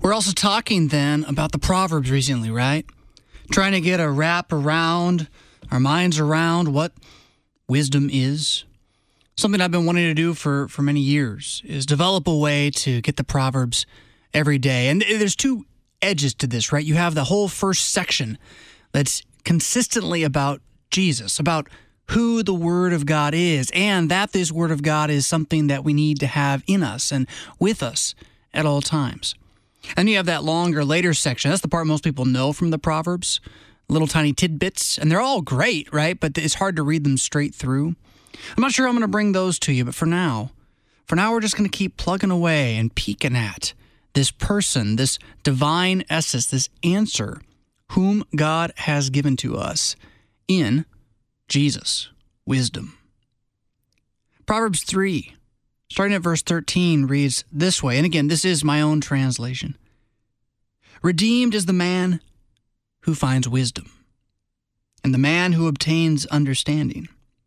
We're also talking then about the Proverbs recently, right? Trying to get a wrap around our minds around what wisdom is. Something I've been wanting to do for many years is develop a way to get the Proverbs every day. And there's two edges to this, right? You have the whole first section that's consistently about Jesus, about who the Word of God is, and that this Word of God is something that we need to have in us and with us at all times. And you have that longer, later section. That's the part most people know from the Proverbs, little tiny tidbits, and they're all great, right? But it's hard to read them straight through. I'm not sure I'm going to bring those to you, but for now we're just going to keep plugging away and peeking at this person, this divine essence, this answer, whom God has given to us in Jesus, wisdom. Proverbs 3, starting at verse 13, reads this way, and again, this is my own translation. Redeemed is the man who finds wisdom, and the man who obtains understanding.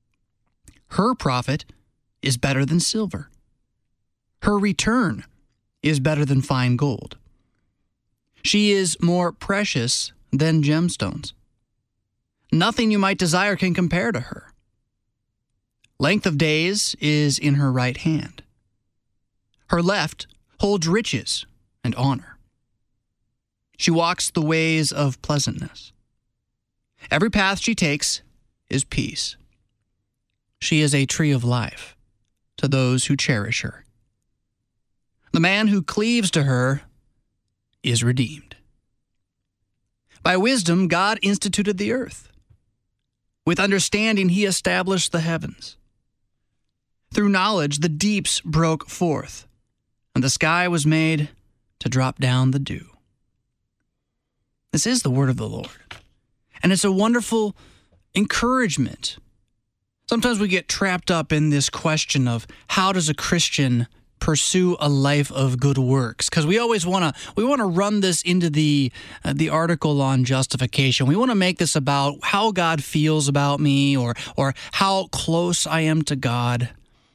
Her profit is better than silver. Her return is better than fine gold. She is more precious than gemstones. Nothing you might desire can compare to her. Length of days is in her right hand. Her left holds riches and honor. She walks the ways of pleasantness. Every path she takes is peace. She is a tree of life to those who cherish her. The man who cleaves to her is redeemed. By wisdom, God instituted the earth. With understanding, he established the heavens. Through knowledge, the deeps broke forth, and the sky was made to drop down the dew. This is the word of the Lord, and it's a wonderful encouragement. Sometimes we get trapped up in this question of how does a Christian pursue a life of good works? Because we always want to run this into the article on justification. We want to make this about how God feels about me or how close I am to God.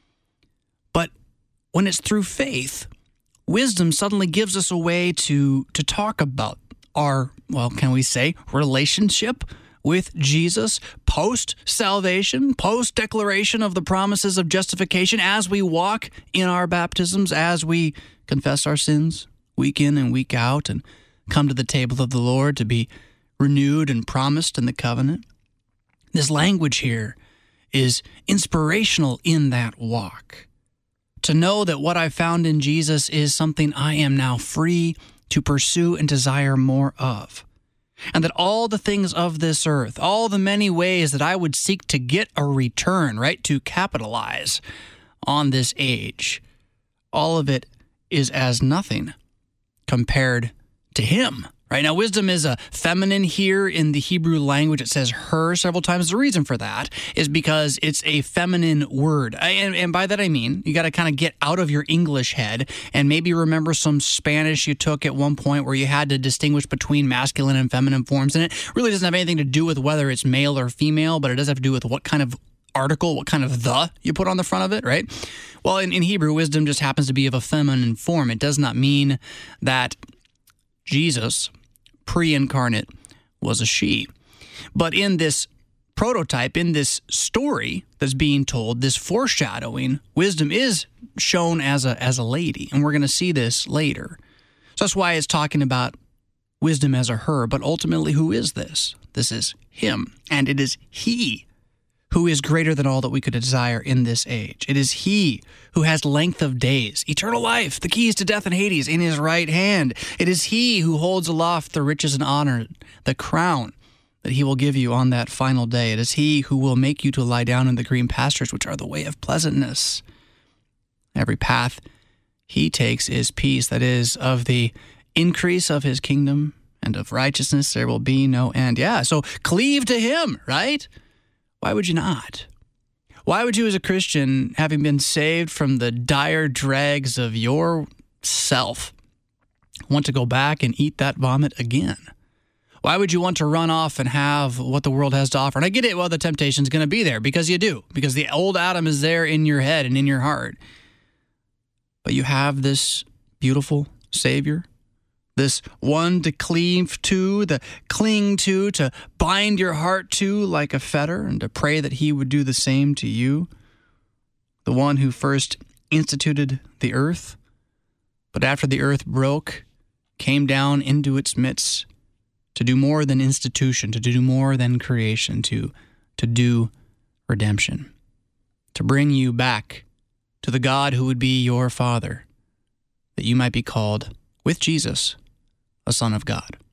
But when it's through faith, wisdom suddenly gives us a way to talk about our, can we say, relationship with Jesus post-salvation, post-declaration of the promises of justification as we walk in our baptisms, as we confess our sins week in and week out and come to the table of the Lord to be renewed and promised in the covenant. This language here is inspirational in that walk. To know that what I found in Jesus is something I am now free to pursue and desire more of. And that all the things of this earth, all the many ways that I would seek to get a return, right, to capitalize on this age, all of it is as nothing compared to him. Right now, wisdom is a feminine here in the Hebrew language. It says her several times. The reason for that is because it's a feminine word. And by that I mean, you got to kind of get out of your English head and maybe remember some Spanish you took at one point where you had to distinguish between masculine and feminine forms. And it really doesn't have anything to do with whether it's male or female, but it does have to do with what kind of article, what kind of the you put on the front of it, right? Well, in Hebrew, wisdom just happens to be of a feminine form. It does not mean that Jesus, pre-incarnate, was a she. But in this prototype, in this story that's being told, this foreshadowing, wisdom is shown as a lady, and we're going to see this later. So that's why it's talking about wisdom as a her, but ultimately, who is this? This is him, and it is he who is greater than all that we could desire in this age. It is he who has length of days, eternal life, the keys to death and Hades in his right hand. It is he who holds aloft the riches and honor, the crown that he will give you on that final day. It is he who will make you to lie down in the green pastures, which are the way of pleasantness. Every path he takes is peace, that is, of the increase of his kingdom and of righteousness there will be no end. Yeah, so cleave to him, right? Why would you not? Why would you as a Christian, having been saved from the dire dregs of your self, want to go back and eat that vomit again? Why would you want to run off and have what the world has to offer? And I get it, well, the temptation's going to be there because you do, because the old Adam is there in your head and in your heart. But you have this beautiful Savior, This one to cleave to, to cling to bind your heart to like a fetter, and to pray that he would do the same to you. The one who first instituted the earth, but after the earth broke, came down into its midst to do more than institution, to do more than creation, to do redemption, to bring you back to the God who would be your Father, that you might be called, with Jesus, a son of God.